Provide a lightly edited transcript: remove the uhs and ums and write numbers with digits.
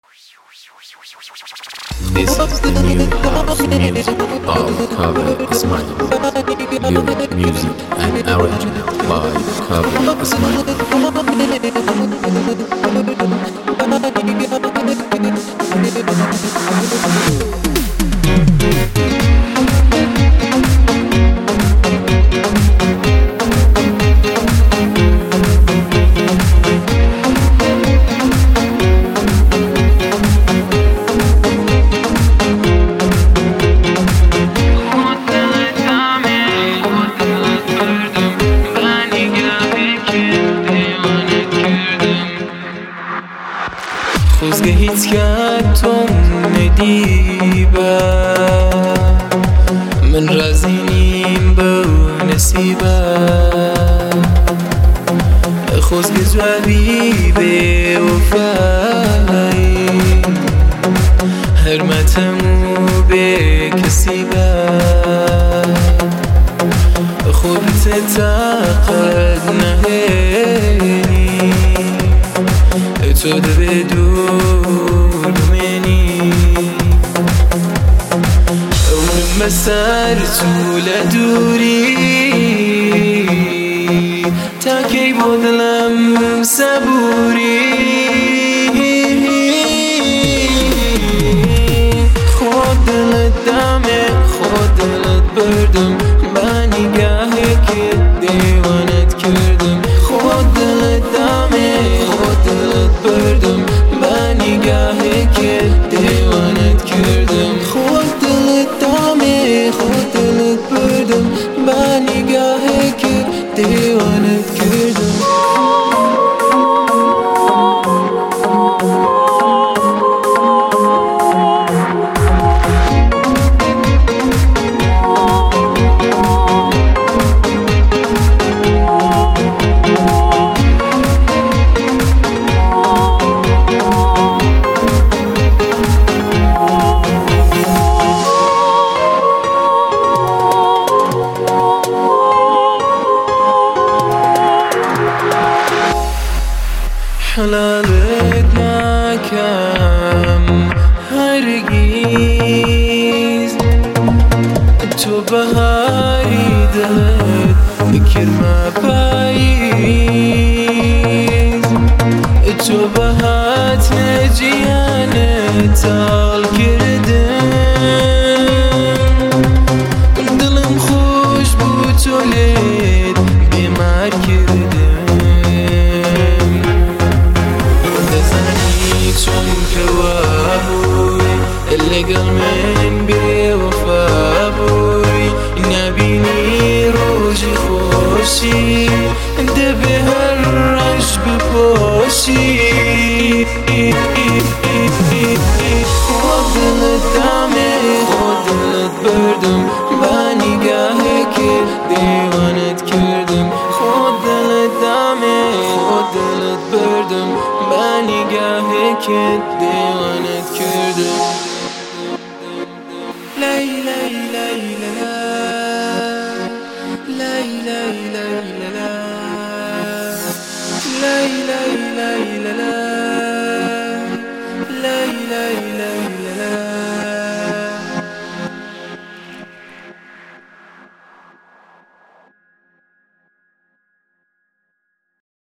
This is the new house music. All cover is mine. Lyric, music, and arrangement by Cover is خوزگه هیچ کرد تو ندیبه من رزینیم به نصیبه خوزگه زوابی به وفایی حرمتمو به کسیبه خودت تقد نهینی تو ده بدون منی اون مسر طول دوری تا کی بودلم صبوری خود دلت دمه خود دلت بردم با نگاهی که دیوانت کردم خود دلت دمه خود دلت بردم با نگاهی که دیوانت کردم خود دلت دمه خود دلت بردم با نگاهی که دیوانت کردم حلالت نکم هرگیز تو بهاری دلت بکرمه پاییز تو بهات نجیانه تال کردم دلم خوش بود تو لید بیمار کردم چون که وابوی اللقل من بوفا بوی نبینی روزی خوشی ده به هر رش بپاشی خود دلت دمه خود دلت بردم با نگاهی که دیوانت کردم خود دلت دمه خود دلت بردم با نگاهی که دیوانت کردم لای لای لای لای لای لای لای لای لای لای لای